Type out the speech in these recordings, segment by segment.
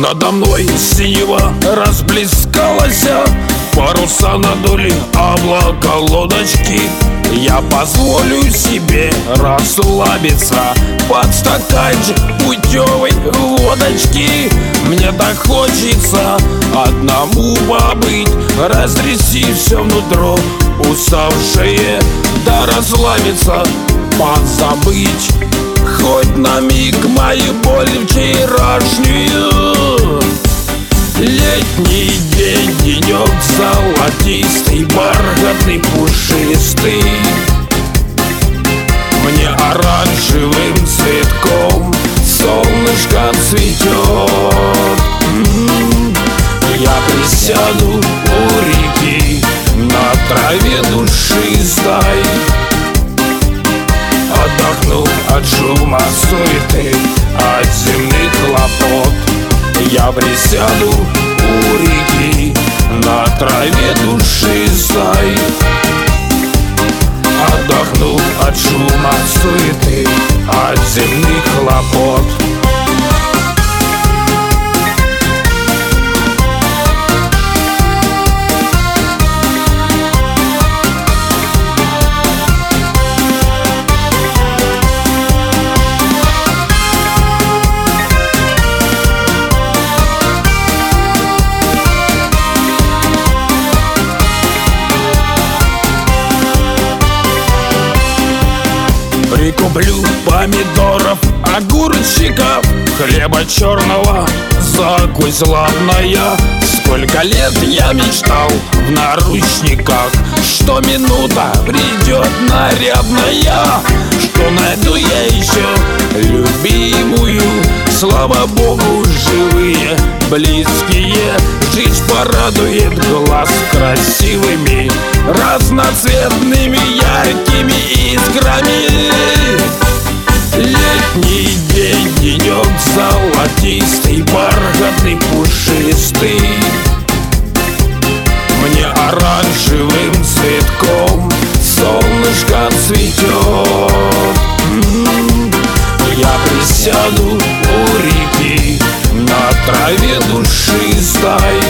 Надо мной синева расплескалась, паруса надули облака лодочки. Я позволю себе расслабиться под стаканчик путевой водочки. Мне так хочется одному побыть, разтрясти все внутро уставшее, да расслабиться, позабыть хоть на миг мою боль вчерашнюю. Летний день, денек золотистый, бархатный, пушистый. Мне оранжевым цветком солнышко цветет. Я присяду у реки на траве душистой, отдохну от шума суеты, от земных хлопот. Я присяду у реки на траве душистой, отдохну от шума суеты, от земных хлопот. Прикуплю помидоров, огурчиков, хлеба черного, закусь ладная. Сколько лет я мечтал в наручниках, что минута придет нарядная, что найду я еще любимую. Слава Богу, живые, близкие, жизнь порадует глаз красивыми, разноцветными, яркими искрами. Летний день, денек золотистый, бархатный, пушистый. Мне оранжевым цветком солнышко цветет. Я присяду у реки на траве душистой,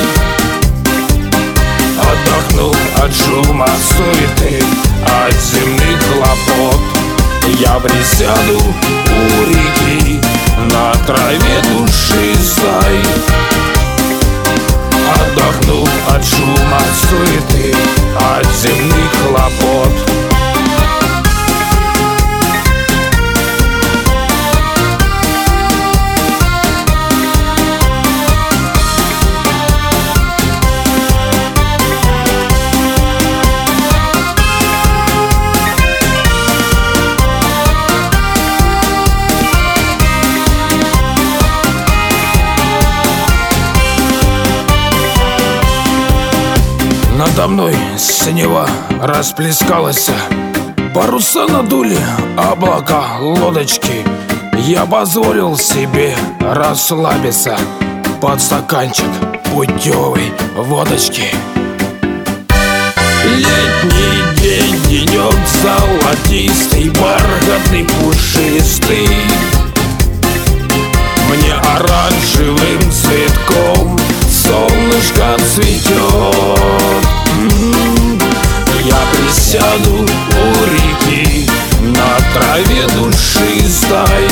отдохну от шума суеты, от земных хлопот. Я присяду у реки на траве душистой, отдохну от шума суеты, от земных хлопот. Надо мной синева расплескалась, паруса надули облака лодочки. Я позволил себе расслабиться под стаканчик путевой водочки. Летний день, денек золотистый, бархатный, пушистый. Мне оранжевым цветком солнышко цветет. Я присяду у реки на траве душистой,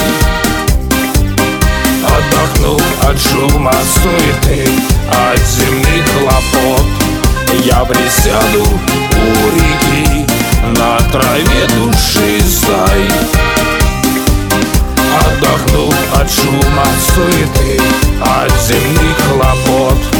отдохну от шума суеты, от земных хлопот. Я присяду у реки на траве душистой, отдохну от шума суеты, от земных хлопот.